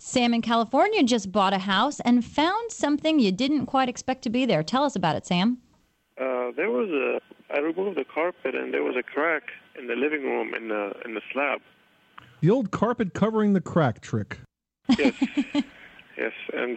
Sam in California just bought a house and found something you didn't quite expect to be there. Tell us about it, Sam. I removed the carpet and there was a crack in the living room in the slab. The old carpet covering the crack trick. Yes, yes, and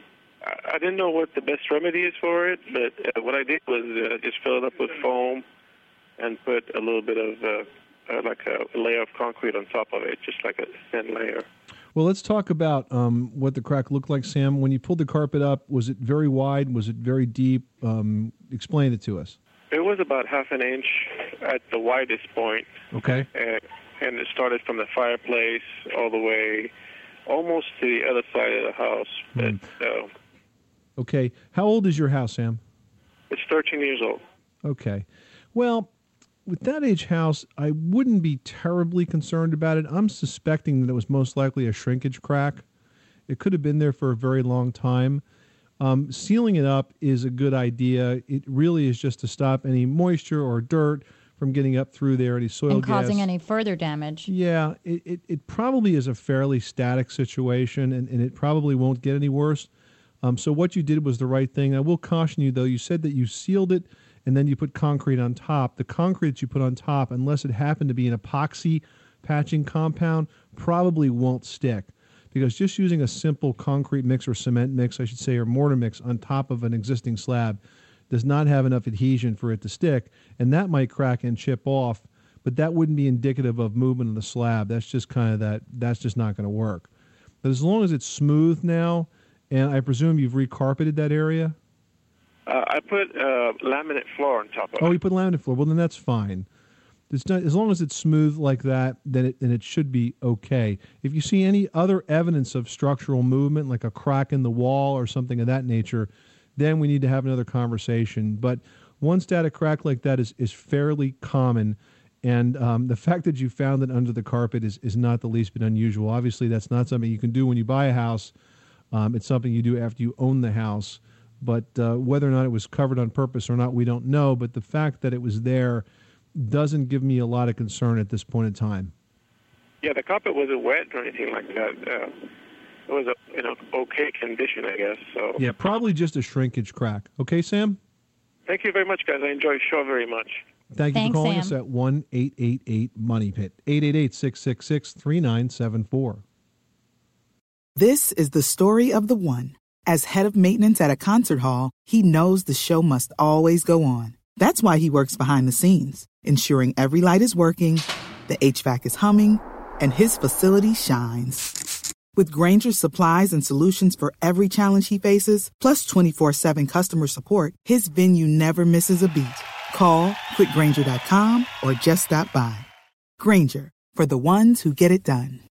I didn't know what the best remedy is for it, but what I did was just fill it up with foam and put a little bit of like a layer of concrete on top of it, just like a thin layer. Well, let's talk about what the crack looked like, Sam. When you pulled the carpet up, was it very wide? Was it very deep? Explain it to us. It was about half an inch at the widest point. Okay. And it started from the fireplace all the way almost to the other side of the house. But, okay. How old is your house, Sam? It's 13 years old. Okay. Well, with that age house, I wouldn't be terribly concerned about it. I'm suspecting that it was most likely a shrinkage crack. It could have been there for a very long time. Sealing it up is a good idea. It really is just to stop any moisture or dirt from getting up through there, any soil and gas. causing any further damage. Yeah, it probably is a fairly static situation, and it probably won't get any worse. So what you did was the right thing. I will caution you, though. You said that you sealed it, and then you put concrete on top. The concrete that you put on top, unless it happened to be an epoxy patching compound, probably won't stick. Because just using a simple concrete mix or cement mix, I should say, or mortar mix on top of an existing slab does not have enough adhesion for it to stick, and that might crack and chip off, but that wouldn't be indicative of movement of the slab. That's just kind of that's just not going to work. But as long as it's smooth now, and I presume you've recarpeted that area? I put laminate floor on top of it. Oh, you put laminate floor. Well, then that's fine. It's not, as long as it's smooth like that, then it should be okay. If you see any other evidence of structural movement, like a crack in the wall or something of that nature, then we need to have another conversation. But one static crack like that is fairly common, and the fact that you found it under the carpet is not the least bit unusual. Obviously, that's not something you can do when you buy a house. It's something you do after you own the house. But whether or not it was covered on purpose or not, we don't know. But the fact that it was there doesn't give me a lot of concern at this point in time. Yeah, the carpet wasn't wet or anything like that. It was a okay condition, I guess. So yeah, probably just a shrinkage crack. Okay, Sam? Thank you very much, guys. I enjoy the show very much. Thank you Thanks, for calling Sam. us at 1-888-MONEY-PIT, 888-666-3974. This is the story of the one. As head of maintenance at a concert hall, he knows the show must always go on. That's why he works behind the scenes, ensuring every light is working, the HVAC is humming, and his facility shines. With Grainger's supplies and solutions for every challenge he faces, plus 24/7 customer support, his venue never misses a beat. Call quickgrainger.com or just stop by. Grainger, for the ones who get it done.